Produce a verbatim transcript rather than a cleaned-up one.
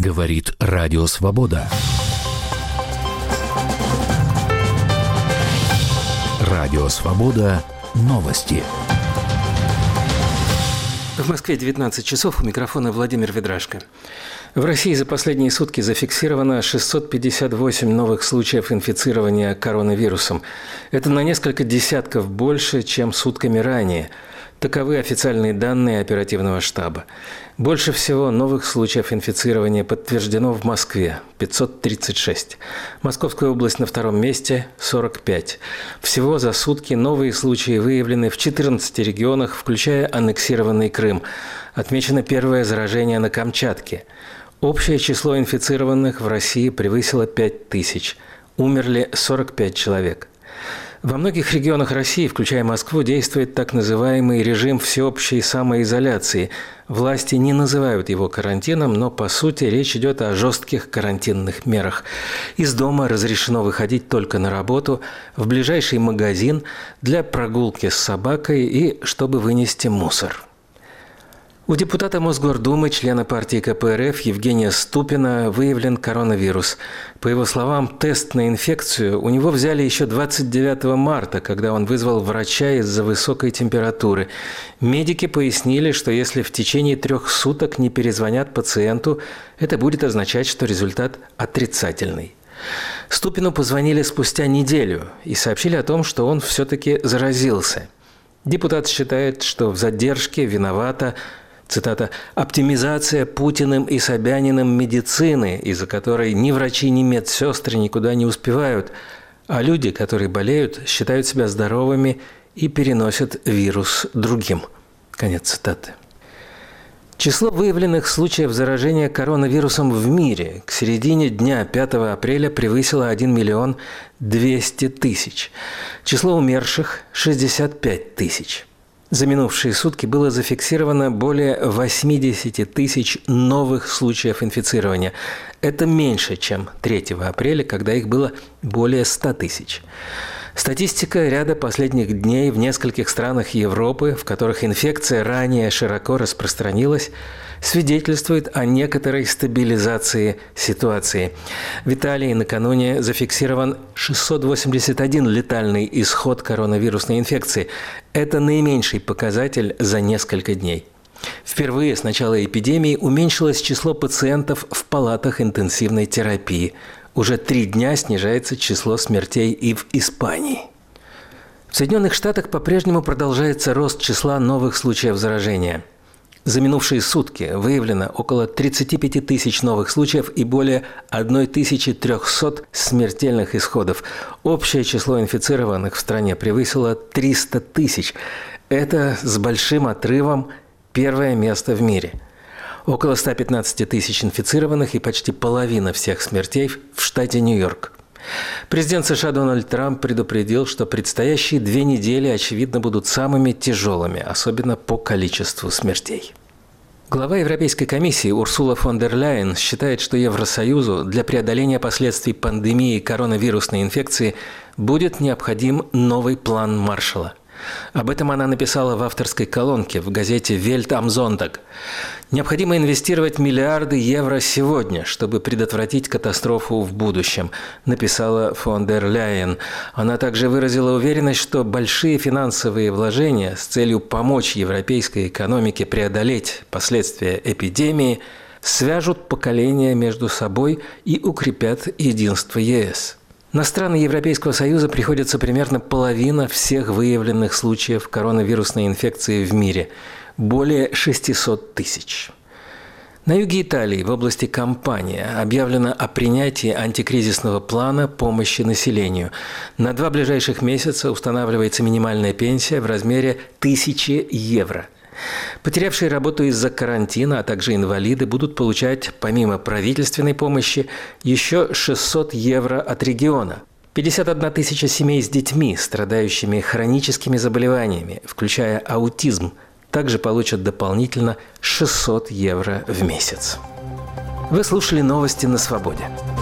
Говорит Радио Свобода. Радио Свобода. Новости. В Москве девятнадцать часов, у микрофона Владимир Ведрашко. В России за последние сутки зафиксировано шестьсот пятьдесят восемь новых случаев инфицирования коронавирусом. Это на несколько десятков больше, чем сутками ранее. Таковы официальные данные оперативного штаба. Больше всего новых случаев инфицирования подтверждено в Москве – пятьсот тридцать шесть. Московская область на втором месте – сорок пять. Всего за сутки новые случаи выявлены в четырнадцати регионах, включая аннексированный Крым. Отмечено первое заражение на Камчатке. Общее число инфицированных в России превысило пять тысяч. Умерли сорок пять человек. Во многих регионах России, включая Москву, действует так называемый режим всеобщей самоизоляции. Власти не называют его карантином, но по сути речь идет о жестких карантинных мерах. Из дома разрешено выходить только на работу, в ближайший магазин, для прогулки с собакой и чтобы вынести мусор. У депутата Мосгордумы, члена партии ка пэ эр эф Евгения Ступина выявлен коронавирус. По его словам, тест на инфекцию у него взяли еще двадцать девятого марта, когда он вызвал врача из-за высокой температуры. Медики пояснили, что если в течение трех суток не перезвонят пациенту, это будет означать, что результат отрицательный. Ступину позвонили спустя неделю и сообщили о том, что он все-таки заразился. Депутат считает, что в задержке виновата, цитата, «оптимизация Путиным и Собяниным медицины, из-за которой ни врачи, ни медсестры никуда не успевают, а люди, которые болеют, считают себя здоровыми и переносят вирус другим». Конец цитаты. Число выявленных случаев заражения коронавирусом в мире к середине дня пятого апреля превысило один миллион двести тысяч. Число умерших – шестьдесят пять тысяч. За минувшие сутки было зафиксировано более восемьдесят тысяч новых случаев инфицирования. Это меньше, чем третьего апреля, когда их было более ста тысяч. Статистика ряда последних дней в нескольких странах Европы, в которых инфекция ранее широко распространилась, свидетельствует о некоторой стабилизации ситуации. В Италии накануне зафиксирован шестьсот восемьдесят один летальный исход коронавирусной инфекции. Это наименьший показатель за несколько дней. Впервые с начала эпидемии уменьшилось число пациентов в палатах интенсивной терапии. Уже три дня снижается число смертей и в Испании. В Соединенных Штатах по-прежнему продолжается рост числа новых случаев заражения. За минувшие сутки выявлено около тридцать пять тысяч новых случаев и более тысяча триста смертельных исходов. Общее число инфицированных в стране превысило триста тысяч. Это с большим отрывом первое место в мире. Около ста пятнадцати тысяч инфицированных и почти половина всех смертей в штате Нью-Йорк. Президент США Дональд Трамп предупредил, что предстоящие две недели, очевидно, будут самыми тяжелыми, особенно по количеству смертей. Глава Европейской комиссии Урсула фон дер Ляйен считает, что Евросоюзу для преодоления последствий пандемии коронавирусной инфекции будет необходим новый план Маршалла. Об этом она написала в авторской колонке в газете «Welt am Sonntag». Необходимо инвестировать миллиарды евро сегодня, чтобы предотвратить катастрофу в будущем, написала фон дер Ляйен. Она также выразила уверенность, что большие финансовые вложения с целью помочь европейской экономике преодолеть последствия эпидемии свяжут поколения между собой и укрепят единство е эс. На страны Европейского Союза приходится примерно половина всех выявленных случаев коронавирусной инфекции в мире – более шестисот тысяч. На юге Италии, в области Кампания, объявлено о принятии антикризисного плана помощи населению. На два ближайших месяца устанавливается минимальная пенсия в размере тысячи евро. Потерявшие работу из-за карантина, а также инвалиды будут получать, помимо правительственной помощи, еще шестьсот евро от региона. пятьдесят одна тысяча семей с детьми, страдающими хроническими заболеваниями, включая аутизм, также получат дополнительно шестьсот евро в месяц. Вы слушали новости на Свободе.